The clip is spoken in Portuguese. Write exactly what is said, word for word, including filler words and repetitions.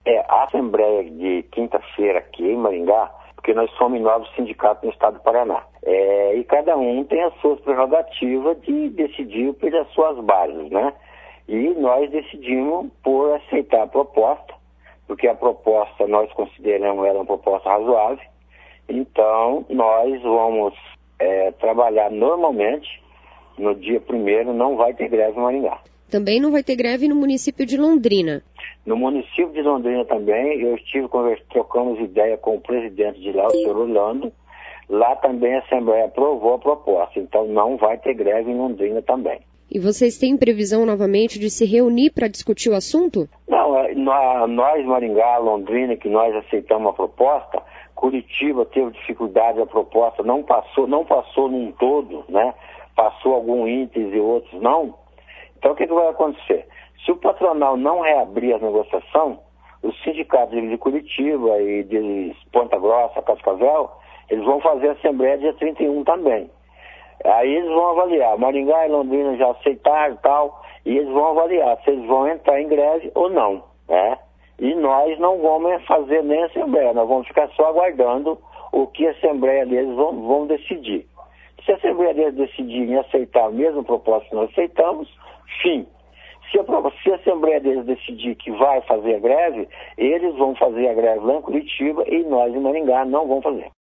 É, a Assembleia de quinta-feira aqui em Maringá, porque nós somos nove sindicatos no estado do Paraná. É, e cada um tem as suas prerrogativas de decidir pelas suas bases, né? E nós decidimos por aceitar a proposta, porque a proposta nós consideramos ela uma proposta razoável. Então, nós vamos é, trabalhar normalmente. No dia primeiro não vai ter greve em Maringá. Também não vai ter greve no município de Londrina. No município de Londrina também, eu estive conversando, trocamos ideia com o presidente de lá, o senhor Orlando. Lá também a Assembleia aprovou a proposta, então não vai ter greve em Londrina também. E vocês têm previsão novamente de se reunir para discutir o assunto? Não, nós, Maringá, Londrina, que nós aceitamos a proposta, Curitiba teve dificuldade, a proposta não passou, não passou num todo, né? Passou algum índice e outros não. Então o que, que vai acontecer? Se o patronal não reabrir a negociação, os sindicatos de Curitiba e de Ponta Grossa, Cascavel, eles vão fazer a Assembleia dia trinta e um também. Aí eles vão avaliar, Maringá e Londrina já aceitaram e tal, e eles vão avaliar se eles vão entrar em greve ou não, né? E nós não vamos fazer nem a Assembleia, nós vamos ficar só aguardando o que a Assembleia deles vão, vão decidir. Se a Assembleia deles decidir em aceitar a mesma proposta que nós aceitamos, fim. Se a, se a Assembleia deles decidir que vai fazer a greve, eles vão fazer a greve lá em Curitiba e nós em Maringá não vamos fazer.